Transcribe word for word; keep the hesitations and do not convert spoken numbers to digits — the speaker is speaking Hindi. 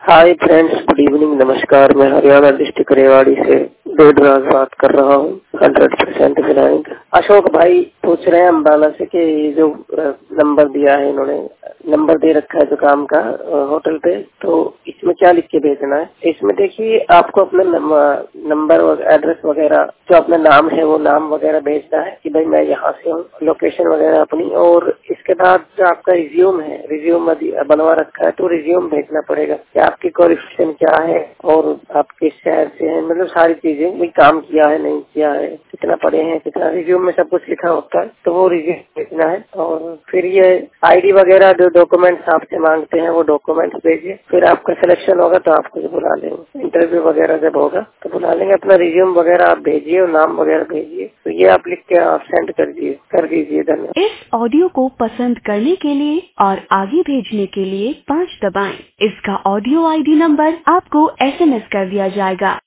हाय फ्रेंड्स, गुड इवनिंग, नमस्कार। मैं हरियाणा डिस्ट्रिक्ट रेवाड़ी से देवराज बात कर रहा हूँ। हंड्रेड परसेंट विनायक अशोक भाई पूछ रहे हैं अम्बाला से कि ये जो नंबर दिया है, इन्होंने नंबर दे रखा है जो काम का होटल पे, तो इसमें क्या लिख के भेजना है? इसमें देखिए, आपको अपना नंबर और एड्रेस वगैरह, जो अपना नाम है वो नाम वगैरह भेजना है कि भाई मैं यहाँ से हूँ, लोकेशन वगैरह अपनी। और इसके बाद जो आपका रिज्यूम है, रिज्यूम बनवा रखा है तो रिज्यूम भेजना पड़ेगा कि आपकी क्वालिफिकेशन क्या है और आप किस शहर से हैं, मतलब सारी चीजें, भाई काम किया है नहीं किया है, कितना पढ़े हैं कितना, रिज्यूम में सब कुछ लिखा होता है, तो वो रिज्यूम भेजना है। और फिर ये आईडी वगैरह जो डॉक्यूमेंट्स आपसे मांगते हैं वो डॉक्यूमेंट्स भेजिए। फिर आपका सिलेक्शन होगा तो आपको जो बुला लेंगे, इंटरव्यू वगैरह जब होगा तो बुला लेंगे। अपना रिज्यूम वगैरह आप भेजिए और नाम वगैरह भेजिए, तो ये आप लिख के आप सेंड कर दीजिए कर दीजिए धन्यवाद। इस ऑडियो को पसंद करने के लिए और आगे भेजने के लिए पाँच दबाएं। इसका ऑडियो आईडी नंबर आपको एसएमएस कर दिया जाएगा।